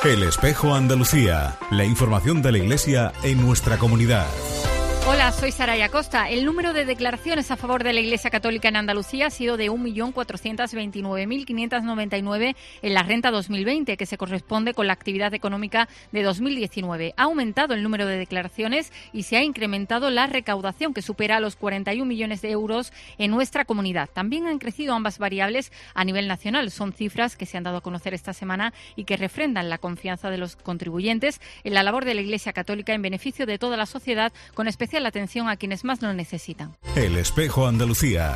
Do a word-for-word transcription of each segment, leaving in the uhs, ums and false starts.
El Espejo Andalucía, la información de la Iglesia en nuestra comunidad. Hola, soy Saraya Costa. El número de declaraciones a favor de la Iglesia Católica en Andalucía ha sido de un millón cuatrocientos veintinueve mil quinientos noventa y nueve en la renta dos mil veinte, que se corresponde con la actividad económica de dos mil diecinueve. Ha aumentado el número de declaraciones y se ha incrementado la recaudación, que supera los cuarenta y un millones de euros en nuestra comunidad. También han crecido ambas variables a nivel nacional. Son cifras que se han dado a conocer esta semana y que refrendan la confianza de los contribuyentes en la labor de la Iglesia Católica en beneficio de toda la sociedad, con especial la atención a quienes más lo necesitan. El Espejo Andalucía.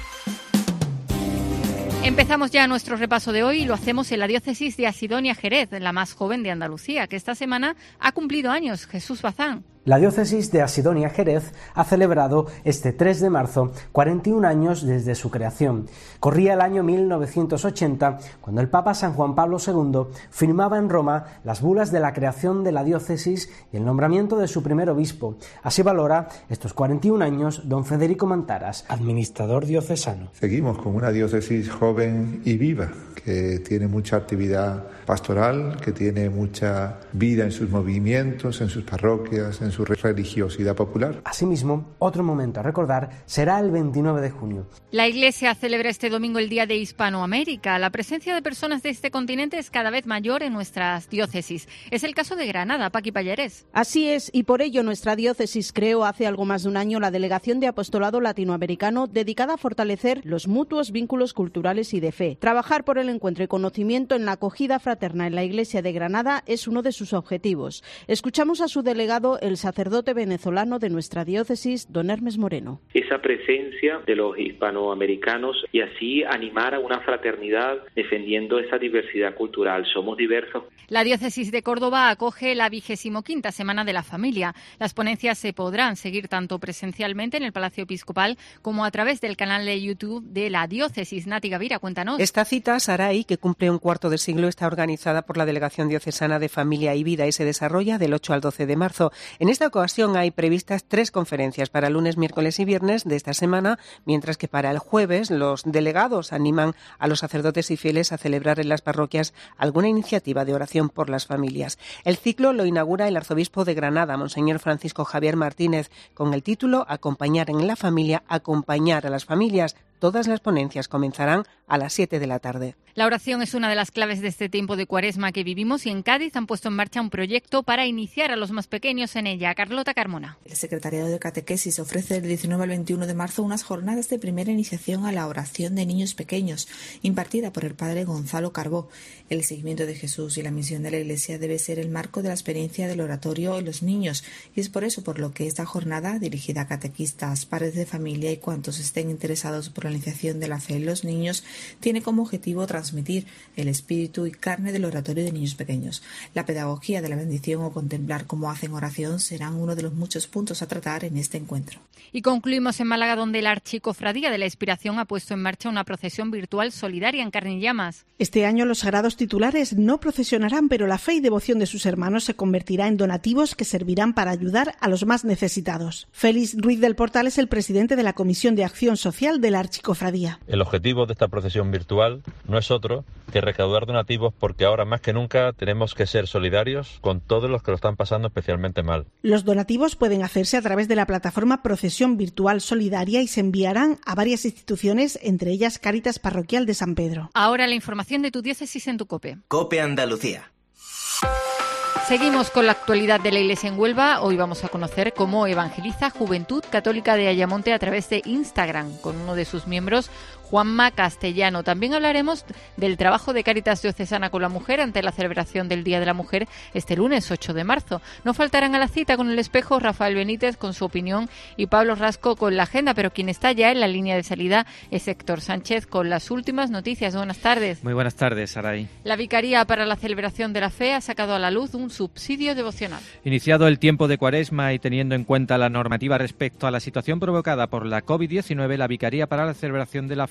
Empezamos ya nuestro repaso de hoy y lo hacemos en la diócesis de Asidonia Jerez, la más joven de Andalucía, que esta semana ha cumplido años. Jesús Bazán. La diócesis de Asidonia Jerez ha celebrado este tres de marzo cuarenta y un años desde su creación. Corría el año mil novecientos ochenta, cuando el Papa San Juan Pablo segundo firmaba en Roma las bulas de la creación de la diócesis y el nombramiento de su primer obispo. Así valora estos cuarenta y un años don Federico Mantaras, administrador diocesano. Seguimos con una diócesis joven y viva, que tiene mucha actividad pastoral, que tiene mucha vida en sus movimientos, en sus parroquias, en su religiosidad popular. Asimismo, otro momento a recordar será el veintinueve de junio. La Iglesia celebra este domingo el Día de Hispanoamérica. La presencia de personas de este continente es cada vez mayor en nuestras diócesis. Es el caso de Granada, Paqui Pallarés. Así es, y por ello nuestra diócesis creó hace algo más de un año la Delegación de Apostolado Latinoamericano, dedicada a fortalecer los mutuos vínculos culturales y de fe. Trabajar por el encuentro y conocimiento en la acogida fraterna en la Iglesia de Granada es uno de sus objetivos. Escuchamos a su delegado, el sacerdote venezolano de nuestra diócesis, don Hermes Moreno. Esa presencia de los hispanoamericanos y así animar a una fraternidad defendiendo esa diversidad cultural. Somos diversos. La diócesis de Córdoba acoge la vigésimo quinta Semana de la Familia. Las ponencias se podrán seguir tanto presencialmente en el Palacio Episcopal como a través del canal de YouTube de la diócesis. Nati Gavira, cuéntanos. Esta cita, Saray, que cumple un cuarto de siglo, está organizada por la Delegación Diocesana de Familia y Vida y se desarrolla del ocho al doce de marzo. En esta ocasión hay previstas tres conferencias para lunes, miércoles y viernes de esta semana, mientras que para el jueves los delegados animan a los sacerdotes y fieles a celebrar en las parroquias alguna iniciativa de oración por las familias. El ciclo lo inaugura el arzobispo de Granada, Monseñor Francisco Javier Martínez, con el título Acompañar en la familia, acompañar a las familias. Todas las ponencias comenzarán a las siete de la tarde. La oración es una de las claves de este tiempo de Cuaresma que vivimos y en Cádiz han puesto en marcha un proyecto para iniciar a los más pequeños en ella. Carlota Carmona. El Secretariado de Catequesis ofrece del diecinueve al veintiuno de marzo unas jornadas de primera iniciación a la oración de niños pequeños, impartida por el padre Gonzalo Carbó. El seguimiento de Jesús y la misión de la Iglesia debe ser el marco de la experiencia del oratorio en los niños, y es por eso por lo que esta jornada, dirigida a catequistas, padres de familia y cuantos estén interesados por la iniciación de la fe en los niños, tiene como objetivo transmitir el espíritu y carne del oratorio de niños pequeños. La pedagogía de la bendición o contemplar cómo hacen oración serán uno de los muchos puntos a tratar en este encuentro. Y concluimos en Málaga, donde la Archicofradía de la Inspiración ha puesto en marcha una procesión virtual solidaria en carne y llamas. Este año los sagrados titulares no procesionarán, pero la fe y devoción de sus hermanos se convertirá en donativos que servirán para ayudar a los más necesitados. Félix Ruiz del Portal es el presidente de la Comisión de Acción Social de la Archicofradía. El objetivo de esta procesión virtual no es otro que recaudar donativos, porque ahora más que nunca tenemos que ser solidarios con todos los que lo están pasando especialmente mal. Los donativos pueden hacerse a través de la plataforma Procesión Virtual Solidaria y se enviarán a varias instituciones, entre ellas Cáritas Parroquial de San Pedro. Ahora la información de tu diócesis en tu COPE. COPE Andalucía. Seguimos con la actualidad de la Iglesia en Huelva. Hoy vamos a conocer cómo evangeliza Juventud Católica de Ayamonte a través de Instagram, con uno de sus miembros, Juanma Castellano. También hablaremos del trabajo de Cáritas Diocesana con la mujer ante la celebración del Día de la Mujer este lunes ocho de marzo. No faltarán a la cita con el espejo Rafael Benítez con su opinión y Pablo Rasco con la agenda, pero quien está ya en la línea de salida es Héctor Sánchez con las últimas noticias. Buenas tardes. Muy buenas tardes, Saray. La Vicaría para la Celebración de la Fe ha sacado a la luz un subsidio devocional. Iniciado el tiempo de Cuaresma y teniendo en cuenta la normativa respecto a la situación provocada por la covid diecinueve, la Vicaría para la Celebración de la Fe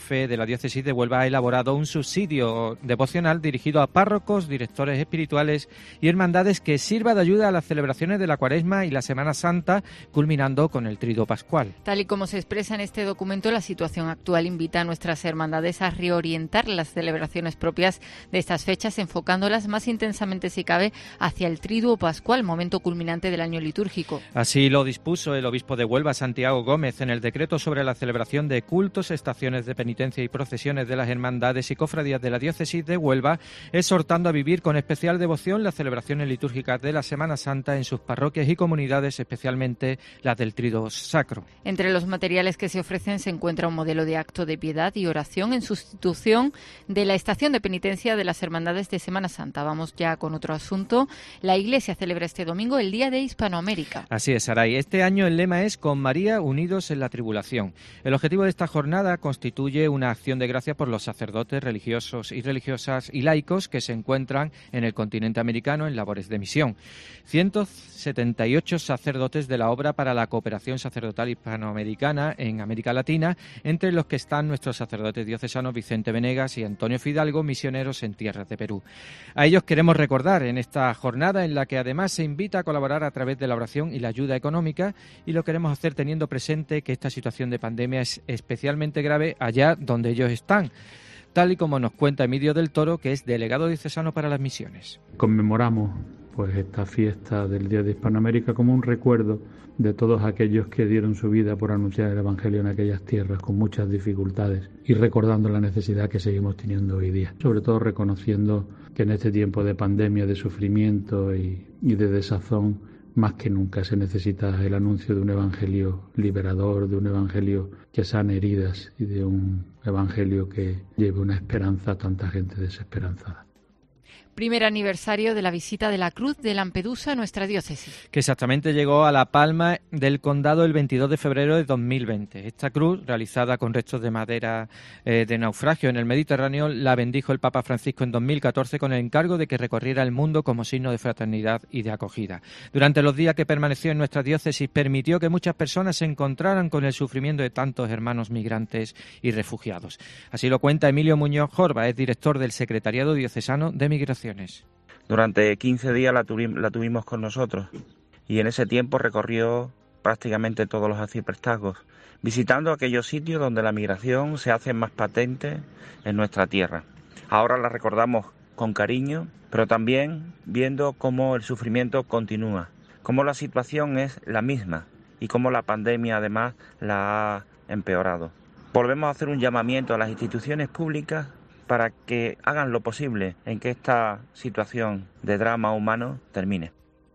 Fe de la Diócesis de Huelva ha elaborado un subsidio devocional dirigido a párrocos, directores espirituales y hermandades que sirva de ayuda a las celebraciones de la Cuaresma y la Semana Santa, culminando con el Triduo Pascual. Tal y como se expresa en este documento, la situación actual invita a nuestras hermandades a reorientar las celebraciones propias de estas fechas, enfocándolas más intensamente, si cabe, hacia el Triduo Pascual, momento culminante del año litúrgico. Así lo dispuso el obispo de Huelva, Santiago Gómez, en el decreto sobre la celebración de cultos, estaciones de penitencia y procesiones de las hermandades y cofradías de la Diócesis de Huelva, exhortando a vivir con especial devoción las celebraciones litúrgicas de la Semana Santa en sus parroquias y comunidades, especialmente las del Triduo Sacro. Entre los materiales que se ofrecen se encuentra un modelo de acto de piedad y oración en sustitución de la estación de penitencia de las hermandades de Semana Santa. Vamos ya con otro asunto. La Iglesia celebra este domingo el Día de Hispanoamérica. Así es, Saray. Este año el lema es Con María unidos en la tribulación. El objetivo de esta jornada constituye una acción de gracias por los sacerdotes, religiosos y religiosas y laicos que se encuentran en el continente americano en labores de misión. ciento setenta y ocho sacerdotes de la Obra para la Cooperación Sacerdotal Hispanoamericana en América Latina, entre los que están nuestros sacerdotes diocesanos Vicente Venegas y Antonio Fidalgo, misioneros en tierras de Perú. A ellos queremos recordar en esta jornada en la que además se invita a colaborar a través de la oración y la ayuda económica, y lo queremos hacer teniendo presente que esta situación de pandemia es especialmente grave allá donde ellos están, tal y como nos cuenta Emilio del Toro, que es delegado diocesano para las misiones. Conmemoramos pues esta fiesta del Día de Hispanoamérica como un recuerdo de todos aquellos que dieron su vida por anunciar el Evangelio en aquellas tierras con muchas dificultades, y recordando la necesidad que seguimos teniendo hoy día, sobre todo reconociendo que en este tiempo de pandemia, de sufrimiento y, y de desazón, más que nunca se necesita el anuncio de un evangelio liberador, de un evangelio que sane heridas y de un evangelio que lleve una esperanza a tanta gente desesperanzada. Primer aniversario de la visita de la Cruz de Lampedusa a nuestra diócesis. Que exactamente llegó a La Palma del Condado el veintidós de febrero de dos mil veinte. Esta cruz, realizada con restos de madera eh, de naufragio en el Mediterráneo, la bendijo el Papa Francisco en dos mil catorce con el encargo de que recorriera el mundo como signo de fraternidad y de acogida. Durante los días que permaneció en nuestra diócesis, permitió que muchas personas se encontraran con el sufrimiento de tantos hermanos migrantes y refugiados. Así lo cuenta Emilio Muñoz Jorba, es director del Secretariado Diocesano de Migración. Durante quince días la, tuvi- la tuvimos con nosotros, y en ese tiempo recorrió prácticamente todos los arciprestazgos, visitando aquellos sitios donde la migración se hace más patente en nuestra tierra. Ahora la recordamos con cariño, pero también viendo cómo el sufrimiento continúa, cómo la situación es la misma y cómo la pandemia además la ha empeorado. Volvemos a hacer un llamamiento a las instituciones públicas para que hagan lo posible en que esta situación de drama humano termine.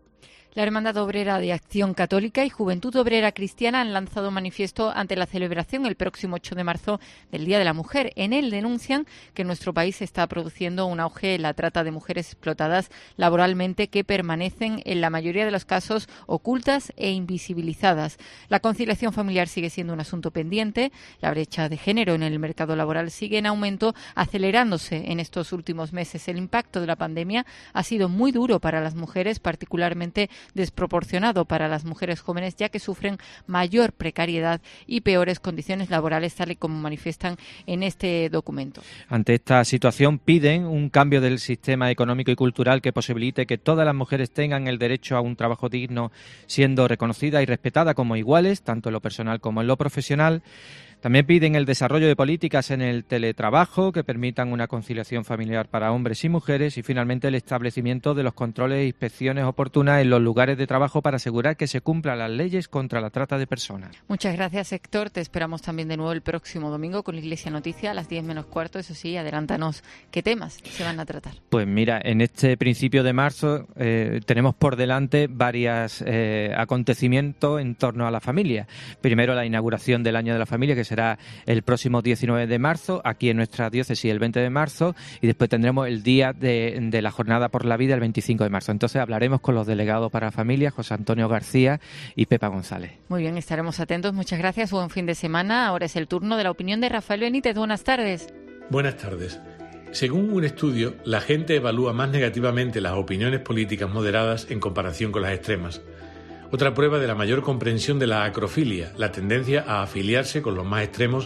La Hermandad Obrera de Acción Católica y Juventud Obrera Cristiana han lanzado un manifiesto ante la celebración el próximo ocho de marzo del Día de la Mujer. En él denuncian que en nuestro país se está produciendo un auge en la trata de mujeres explotadas laboralmente, que permanecen en la mayoría de los casos ocultas e invisibilizadas. La conciliación familiar sigue siendo un asunto pendiente. La brecha de género en el mercado laboral sigue en aumento, acelerándose en estos últimos meses. El impacto de la pandemia ha sido muy duro para las mujeres, particularmente desproporcionado para las mujeres jóvenes, ya que sufren mayor precariedad y peores condiciones laborales, tal y como manifiestan en este documento. Ante esta situación piden un cambio del sistema económico y cultural que posibilite que todas las mujeres tengan el derecho a un trabajo digno, siendo reconocida y respetada como iguales, tanto en lo personal como en lo profesional. También piden el desarrollo de políticas en el teletrabajo que permitan una conciliación familiar para hombres y mujeres, y finalmente el establecimiento de los controles e inspecciones oportunas en los lugares de trabajo para asegurar que se cumplan las leyes contra la trata de personas. Muchas gracias, Héctor. Te esperamos también de nuevo el próximo domingo con la Iglesia Noticia a las diez menos cuarto. Eso sí, adelántanos qué temas se van a tratar. Pues mira, en este principio de marzo eh, tenemos por delante varios eh, acontecimientos en torno a la familia. Primero, la inauguración del Año de la Familia, que se será el próximo diecinueve de marzo, aquí en nuestra diócesis el veinte de marzo, y después tendremos el día de, de la Jornada por la Vida el veinticinco de marzo. Entonces hablaremos con los delegados para familia, José Antonio García y Pepa González. Muy bien, estaremos atentos. Muchas gracias. Buen fin de semana. Ahora es el turno de la opinión de Rafael Benítez. Buenas tardes. Buenas tardes. Según un estudio, la gente evalúa más negativamente las opiniones políticas moderadas en comparación con las extremas. Otra prueba de la mayor comprensión de la acrofilia, la tendencia a afiliarse con los más extremos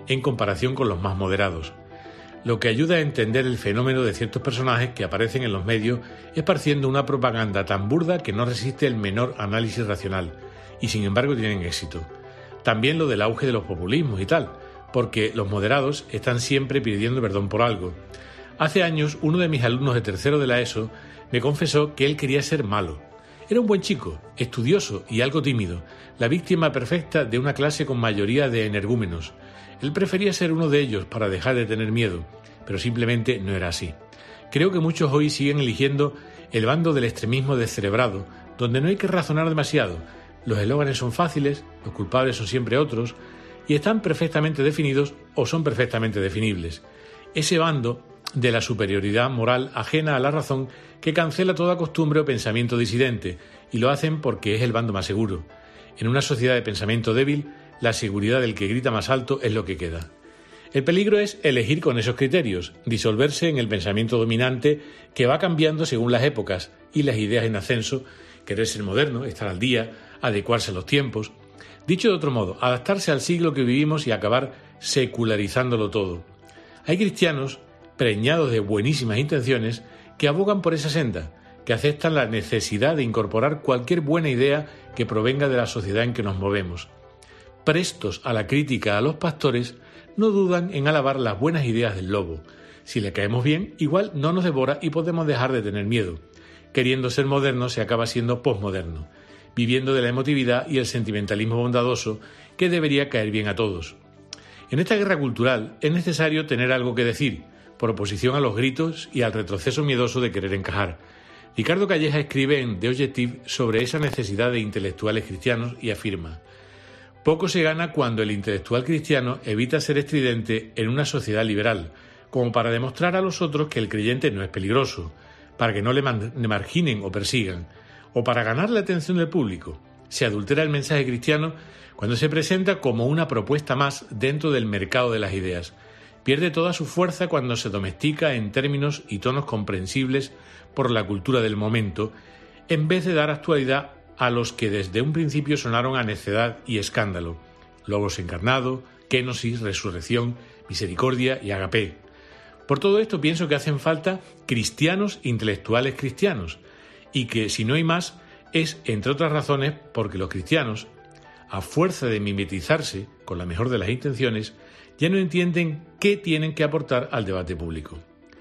en comparación con los más moderados, lo que ayuda a entender el fenómeno de ciertos personajes que aparecen en los medios esparciendo una propaganda tan burda que no resiste el menor análisis racional, y sin embargo tienen éxito. También lo del auge de los populismos y tal, porque los moderados están siempre pidiendo perdón por algo. Hace años, uno de mis alumnos de tercero de la ESO me confesó que él quería ser malo. Era un buen chico, estudioso y algo tímido, la víctima perfecta de una clase con mayoría de energúmenos. Él prefería ser uno de ellos para dejar de tener miedo, pero simplemente no era así. Creo que muchos hoy siguen eligiendo el bando del extremismo descerebrado, donde no hay que razonar demasiado. Los eslóganes son fáciles, los culpables son siempre otros, y están perfectamente definidos o son perfectamente definibles. Ese bando de la superioridad moral ajena a la razón que cancela toda costumbre o pensamiento disidente, y lo hacen porque es el bando más seguro. En una sociedad de pensamiento débil, la seguridad del que grita más alto es lo que queda. El peligro es elegir con esos criterios, disolverse en el pensamiento dominante que va cambiando según las épocas y las ideas en ascenso, querer ser moderno, estar al día, adecuarse a los tiempos. Dicho de otro modo, adaptarse al siglo que vivimos y acabar secularizándolo todo. Hay cristianos preñados de buenísimas intenciones que abogan por esa senda, que aceptan la necesidad de incorporar cualquier buena idea que provenga de la sociedad en que nos movemos. Prestos a la crítica a los pastores, no dudan en alabar las buenas ideas del lobo. Si le caemos bien, igual no nos devora y podemos dejar de tener miedo. Queriendo ser moderno se acaba siendo posmoderno, viviendo de la emotividad y el sentimentalismo bondadoso que debería caer bien a todos. En esta guerra cultural es necesario tener algo que decir, por oposición a los gritos y al retroceso miedoso de querer encajar. Ricardo Calleja escribe en The Objective sobre esa necesidad de intelectuales cristianos y afirma: poco se gana cuando el intelectual cristiano evita ser estridente en una sociedad liberal, como para demostrar a los otros que el creyente no es peligroso, para que no le, man- le marginen o persigan, o para ganar la atención del público. Se adultera el mensaje cristiano cuando se presenta como una propuesta más dentro del mercado de las ideas. Pierde toda su fuerza cuando se domestica en términos y tonos comprensibles por la cultura del momento, en vez de dar actualidad a los que desde un principio sonaron a necedad y escándalo: Logos encarnado, Kénosis, resurrección, misericordia y agape. Por todo esto pienso que hacen falta cristianos intelectuales cristianos, y que si no hay más es, entre otras razones, porque los cristianos, a fuerza de mimetizarse con la mejor de las intenciones, ya no entienden qué tienen que aportar al debate público.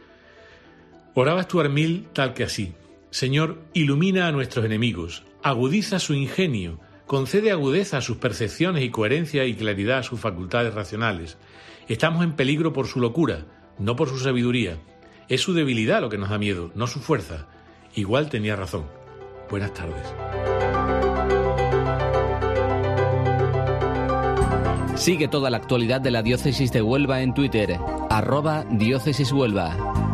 Oraba Stuart Mill tal que así: Señor, ilumina a nuestros enemigos, agudiza su ingenio, concede agudeza a sus percepciones y coherencia y claridad a sus facultades racionales. Estamos en peligro por su locura, no por su sabiduría. Es su debilidad lo que nos da miedo, no su fuerza. Igual tenía razón. Buenas tardes. Sigue toda la actualidad de la Diócesis de Huelva en Twitter, arroba Diócesis Huelva.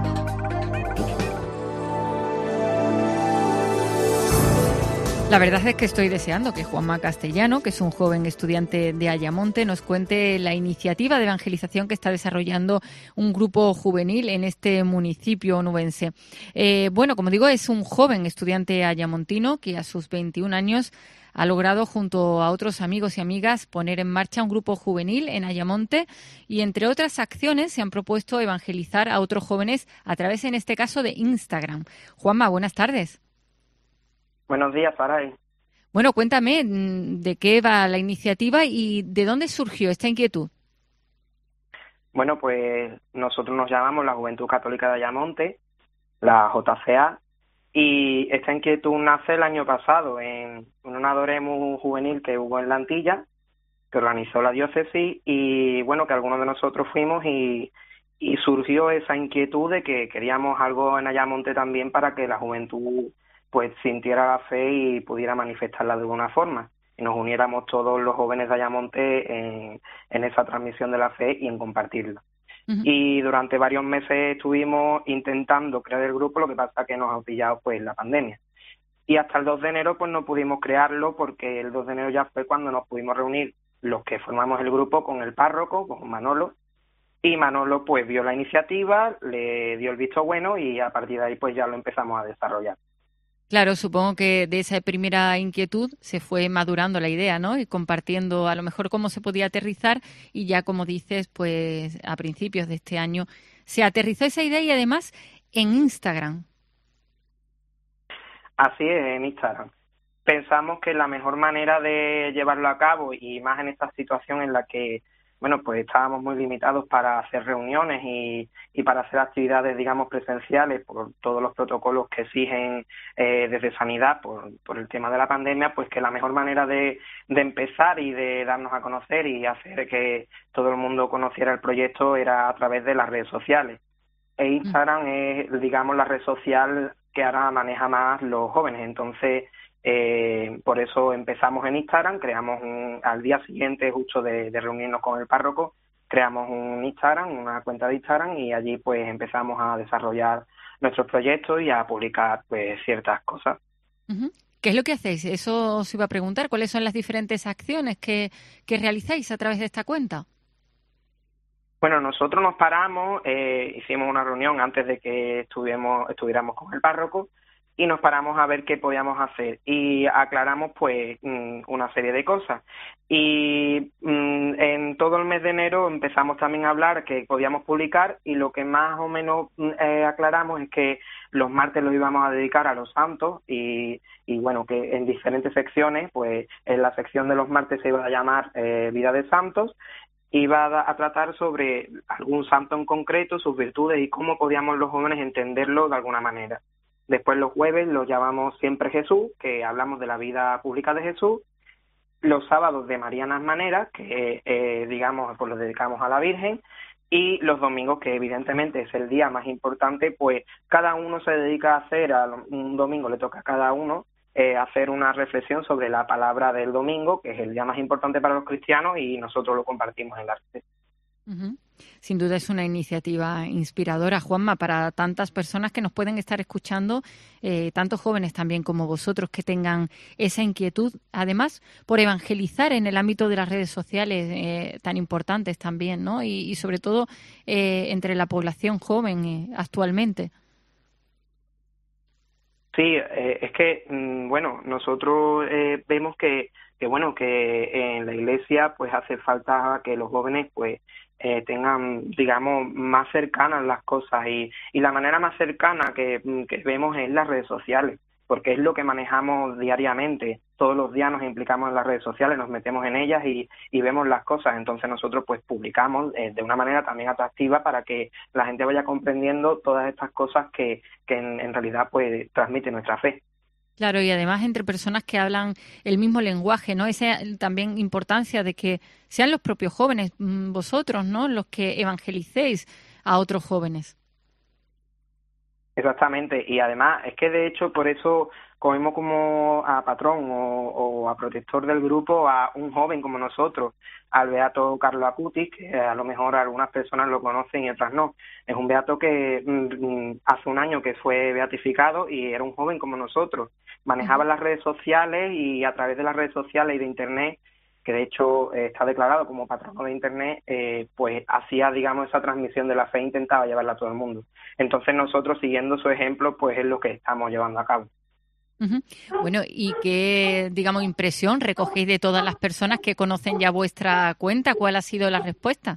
La verdad es que estoy deseando que Juanma Castellano, que es un joven estudiante de Ayamonte, nos cuente la iniciativa de evangelización que está desarrollando un grupo juvenil en este municipio onubense. Eh, bueno, como digo, es un joven estudiante ayamontino que a sus veintiún años ha logrado, junto a otros amigos y amigas, poner en marcha un grupo juvenil en Ayamonte y, entre otras acciones, se han propuesto evangelizar a otros jóvenes a través, en este caso, de Instagram. Juanma, buenas tardes. Buenos días, Saray. Bueno, cuéntame de qué va la iniciativa y de dónde surgió esta inquietud. Bueno, pues nosotros nos llamamos la Juventud Católica de Ayamonte, la J C A, y esta inquietud nace el año pasado en un adoremus juvenil que hubo en La Antilla, que organizó la diócesis, y bueno, que algunos de nosotros fuimos y, y surgió esa inquietud de que queríamos algo en Ayamonte también para que la juventud pues sintiera la fe y pudiera manifestarla de alguna forma, y nos uniéramos todos los jóvenes de Ayamonte en, en esa transmisión de la fe y en compartirla. Uh-huh. Y durante varios meses estuvimos intentando crear el grupo, lo que pasa que nos ha pillado pues la pandemia. Y hasta el dos de enero pues no pudimos crearlo, porque el dos de enero ya fue cuando nos pudimos reunir los que formamos el grupo con el párroco, con Manolo, y Manolo pues vio la iniciativa, le dio el visto bueno y a partir de ahí pues ya lo empezamos a desarrollar. Claro, supongo que de esa primera inquietud se fue madurando la idea, ¿no? Y compartiendo a lo mejor cómo se podía aterrizar y ya, como dices, pues a principios de este año se aterrizó esa idea y además en Instagram. Así es, en Instagram. Pensamos que la mejor manera de llevarlo a cabo, y más en esta situación en la que, bueno, pues estábamos muy limitados para hacer reuniones y, y para hacer actividades, digamos, presenciales por todos los protocolos que exigen eh, desde Sanidad por, por el tema de la pandemia, pues que la mejor manera de, de empezar y de darnos a conocer y hacer que todo el mundo conociera el proyecto era a través de las redes sociales. E Instagram es, digamos, la red social que ahora maneja más los jóvenes, entonces eh, por eso empezamos en Instagram, creamos un, al día siguiente justo de, de reunirnos con el párroco, creamos un Instagram, una cuenta de Instagram y allí pues empezamos a desarrollar nuestros proyectos y a publicar pues ciertas cosas. Uh-huh. ¿Qué es lo que hacéis? Eso os iba a preguntar, ¿cuáles son las diferentes acciones que, que realizáis a través de esta cuenta? Bueno, nosotros nos paramos, eh, hicimos una reunión antes de que estuviéramos, estuviéramos con el párroco y nos paramos a ver qué podíamos hacer y aclaramos pues una serie de cosas. Y mmm, en todo el mes de enero empezamos también a hablar que podíamos publicar y lo que más o menos eh, aclaramos es que los martes los íbamos a dedicar a los santos y, y bueno, que en diferentes secciones, pues en la sección de los martes se iba a llamar eh, Vida de Santos, iba a, a tratar sobre algún santo en concreto, sus virtudes y cómo podíamos los jóvenes entenderlo de alguna manera. Después los jueves los llamamos Siempre Jesús, que hablamos de la vida pública de Jesús. Los sábados de Marianas Maneras, que eh, digamos pues los dedicamos a la Virgen. Y los domingos, que evidentemente es el día más importante, pues cada uno se dedica a hacer, a un domingo le toca a cada uno, Eh, hacer una reflexión sobre la palabra del domingo, que es el día más importante para los cristianos, y nosotros lo compartimos en la red. Uh-huh. Sin duda es una iniciativa inspiradora, Juanma, para tantas personas que nos pueden estar escuchando, eh, tantos jóvenes también como vosotros que tengan esa inquietud, además por evangelizar en el ámbito de las redes sociales eh, tan importantes también, ¿no? Y, y sobre todo eh, entre la población joven eh, actualmente. Sí, eh, es que, mmm, bueno, nosotros eh, vemos que, que, bueno, que en la Iglesia pues hace falta que los jóvenes pues eh, tengan, digamos, más cercanas las cosas y, y la manera más cercana que, que vemos es las redes sociales, porque es lo que manejamos diariamente. Todos los días nos implicamos en las redes sociales, nos metemos en ellas y, y vemos las cosas. Entonces nosotros pues publicamos eh, de una manera también atractiva para que la gente vaya comprendiendo todas estas cosas que, que en, en realidad pues transmite nuestra fe. Claro, y además entre personas que hablan el mismo lenguaje, ¿no? Esa también importancia de que sean los propios jóvenes, vosotros, ¿no?, los que evangelicéis a otros jóvenes. Exactamente, y además es que de hecho por eso cogemos como a patrón o, o a protector del grupo a un joven como nosotros, al beato Carlo Acutis, que a lo mejor algunas personas lo conocen y otras no. Es un beato que mm, hace un año que fue beatificado y era un joven como nosotros. Manejaba uh-huh. las redes sociales y a través de las redes sociales y de Internet, que de hecho eh, está declarado como patrono de Internet, eh, pues hacía, digamos, esa transmisión de la fe, intentaba llevarla a todo el mundo. Entonces nosotros, siguiendo su ejemplo, pues es lo que estamos llevando a cabo. Uh-huh. Bueno, ¿y qué, digamos, impresión recogéis de todas las personas que conocen ya vuestra cuenta? ¿Cuál ha sido la respuesta?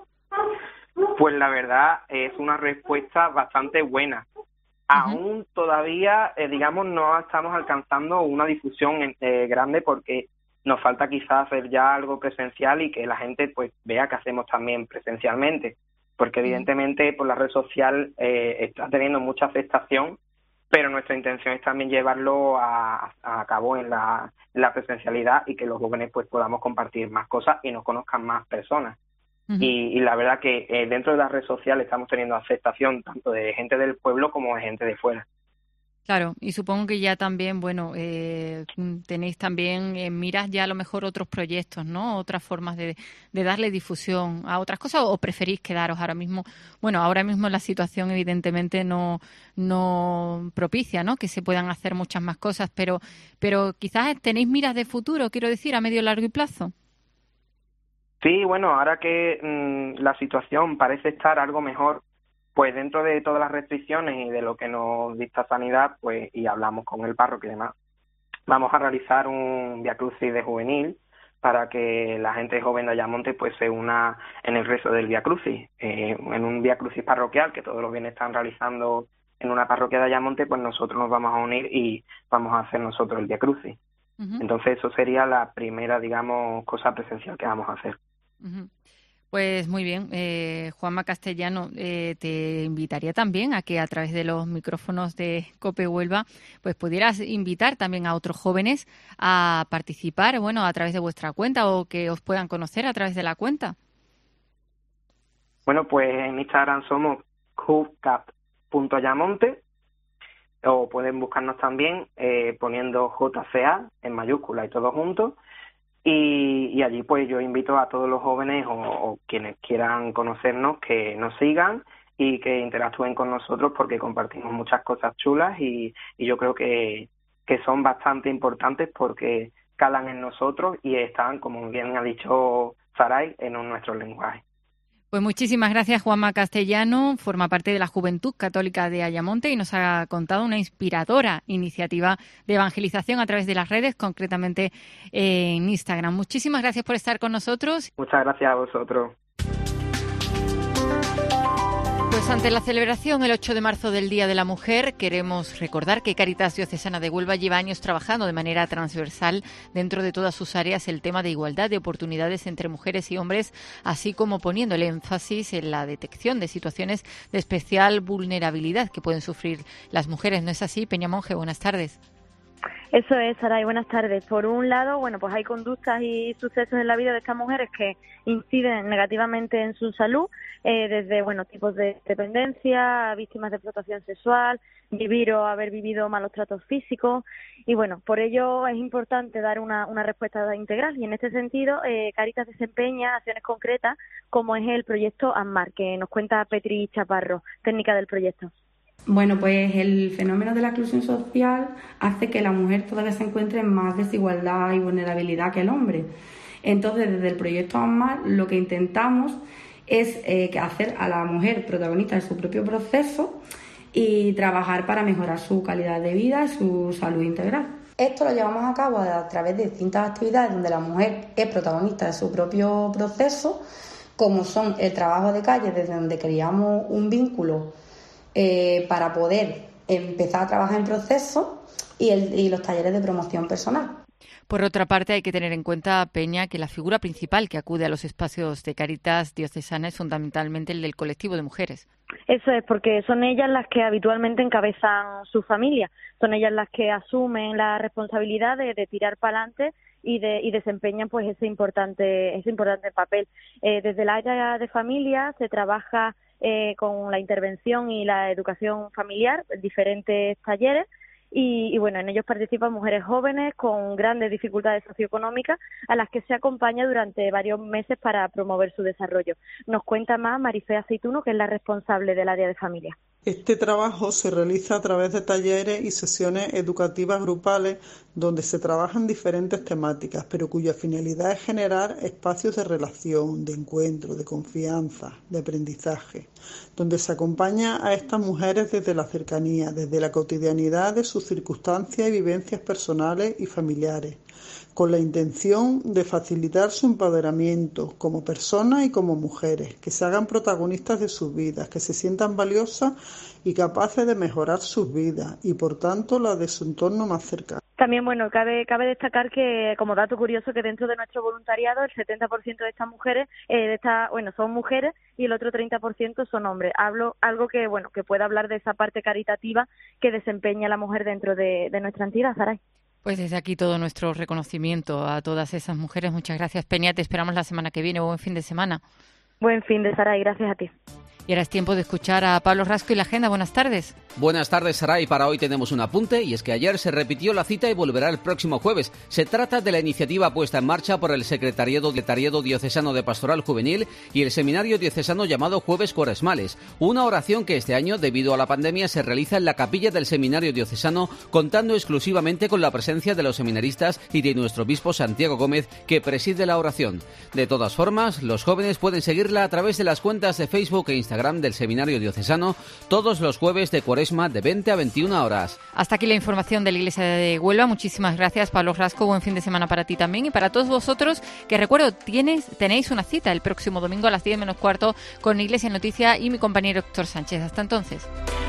Pues la verdad es una respuesta bastante buena. Uh-huh. Aún todavía, eh, digamos, no estamos alcanzando una difusión eh, grande porque nos falta quizás hacer ya algo presencial y que la gente pues vea que hacemos también presencialmente, porque evidentemente por la red social eh, está teniendo mucha aceptación, pero nuestra intención es también llevarlo a, a cabo en la, en la presencialidad y que los jóvenes pues podamos compartir más cosas y nos conozcan más personas. Uh-huh. Y, y la verdad que eh, dentro de las redes sociales estamos teniendo aceptación tanto de gente del pueblo como de gente de fuera. Claro, y supongo que ya también, bueno, eh, tenéis también en miras ya a lo mejor otros proyectos, ¿no? Otras formas de, de darle difusión a otras cosas, o preferís quedaros ahora mismo. Bueno, ahora mismo la situación evidentemente no no propicia, ¿no?, que se puedan hacer muchas más cosas, pero pero quizás tenéis miras de futuro, quiero decir, a medio largo y plazo. Sí, bueno, ahora que mmm, la situación parece estar algo mejor, pues dentro de todas las restricciones y de lo que nos dicta sanidad, pues y hablamos con el párroco y demás, vamos a realizar un Vía Crucis de juvenil para que la gente joven de Ayamonte pues se una en el rezo del Vía Crucis, eh, en un Vía Crucis parroquial que todos los bienes están realizando en una parroquia de Ayamonte, pues nosotros nos vamos a unir y vamos a hacer nosotros el Vía Crucis. Uh-huh. Entonces eso sería la primera, digamos, cosa presencial que vamos a hacer. Uh-huh. Pues muy bien, eh, Juanma Castellano, eh, te invitaría también a que a través de los micrófonos de COPE Huelva pues pudieras invitar también a otros jóvenes a participar, bueno, a través de vuestra cuenta o que os puedan conocer a través de la cuenta. Bueno, pues en Instagram somos hubcap punto ayamonte o pueden buscarnos también eh, poniendo J C A en mayúscula y todo junto. Y, y allí pues yo invito a todos los jóvenes o, o quienes quieran conocernos que nos sigan y que interactúen con nosotros porque compartimos muchas cosas chulas y, y yo creo que, que son bastante importantes porque calan en nosotros y están, como bien ha dicho Saray, en nuestro lenguaje. Pues muchísimas gracias, Juanma Castellano, forma parte de la Juventud Católica de Ayamonte y nos ha contado una inspiradora iniciativa de evangelización a través de las redes, concretamente en Instagram. Muchísimas gracias por estar con nosotros. Muchas gracias a vosotros. Pues ante la celebración el ocho de marzo del Día de la Mujer, queremos recordar que Cáritas Diocesana de Huelva lleva años trabajando de manera transversal dentro de todas sus áreas el tema de igualdad de oportunidades entre mujeres y hombres, así como poniendo el énfasis en la detección de situaciones de especial vulnerabilidad que pueden sufrir las mujeres. ¿No es así, Peña Monje? Buenas tardes. Eso es, Saray, buenas tardes. Por un lado, bueno, pues hay conductas y sucesos en la vida de estas mujeres que inciden negativamente en su salud, eh, desde, bueno, tipos de dependencia, víctimas de explotación sexual, vivir o haber vivido malos tratos físicos, y bueno, por ello es importante dar una, una respuesta integral, y en este sentido, eh, Cáritas desempeña acciones concretas, como es el proyecto AMMAR, que nos cuenta Petri Chaparro, técnica del proyecto. Bueno, pues el fenómeno de la exclusión social hace que la mujer todavía se encuentre en más desigualdad y vulnerabilidad que el hombre. Entonces, desde el proyecto AMMAR, lo que intentamos es eh, hacer a la mujer protagonista de su propio proceso y trabajar para mejorar su calidad de vida y su salud integral. Esto lo llevamos a cabo a través de distintas actividades donde la mujer es protagonista de su propio proceso, como son el trabajo de calle, desde donde creamos un vínculo Eh, para poder empezar a trabajar en proceso y, el, y los talleres de promoción personal. Por otra parte, hay que tener en cuenta, Peña, que la figura principal que acude a los espacios de Cáritas Diocesana es fundamentalmente el del colectivo de mujeres. Eso es, porque son ellas las que habitualmente encabezan su familia, son ellas las que asumen la responsabilidad de, de tirar para adelante y, de, y desempeñan pues ese importante, ese importante papel. Eh, desde el área de familia se trabaja Eh, con la intervención y la educación familiar, diferentes talleres, y, y bueno, en ellos participan mujeres jóvenes con grandes dificultades socioeconómicas a las que se acompaña durante varios meses para promover su desarrollo. Nos cuenta más Marifé Aceituno, que es la responsable del área de familia. Este trabajo se realiza a través de talleres y sesiones educativas grupales donde se trabajan diferentes temáticas, pero cuya finalidad es generar espacios de relación, de encuentro, de confianza, de aprendizaje, donde se acompaña a estas mujeres desde la cercanía, desde la cotidianidad de sus circunstancias y vivencias personales y familiares, con la intención de facilitar su empoderamiento como personas y como mujeres, que se hagan protagonistas de sus vidas, que se sientan valiosas y capaces de mejorar sus vidas y, por tanto, la de su entorno más cercano. También, bueno, cabe cabe destacar que, como dato curioso, que dentro de nuestro voluntariado el setenta por ciento de estas mujeres, eh, de esta, bueno, son mujeres y el otro treinta por ciento son hombres. Hablo algo que, bueno, que puede hablar de esa parte caritativa que desempeña la mujer dentro de, de nuestra entidad, Saray. Pues desde aquí todo nuestro reconocimiento a todas esas mujeres. Muchas gracias, Peña. Te esperamos la semana que viene. Buen fin de semana. Buen fin de Saray. Gracias a ti. Y ahora es tiempo de escuchar a Pablo Rasco y la agenda. Buenas tardes. Buenas tardes, Saray. Para hoy tenemos un apunte y es que ayer se repitió la cita y volverá el próximo jueves. Se trata de la iniciativa puesta en marcha por el Secretariado, Secretariado Diocesano de Pastoral Juvenil y el Seminario Diocesano llamado Jueves Cuaresmales. Una oración que este año, debido a la pandemia, se realiza en la capilla del Seminario Diocesano, contando exclusivamente con la presencia de los seminaristas y de nuestro obispo Santiago Gómez, que preside la oración. De todas formas, los jóvenes pueden seguirla a través de las cuentas de Facebook e Instagram Instagram del Seminario Diocesano todos los jueves de Cuaresma de veinte a veintiuna horas. Hasta aquí la información de la Iglesia de Huelva. Muchísimas gracias, Pablo Rasco. Buen fin de semana para ti también y para todos vosotros, que recuerdo, tienes, tenéis una cita el próximo domingo a las diez menos cuarto con Iglesia Noticia y mi compañero Héctor Sánchez. Hasta entonces.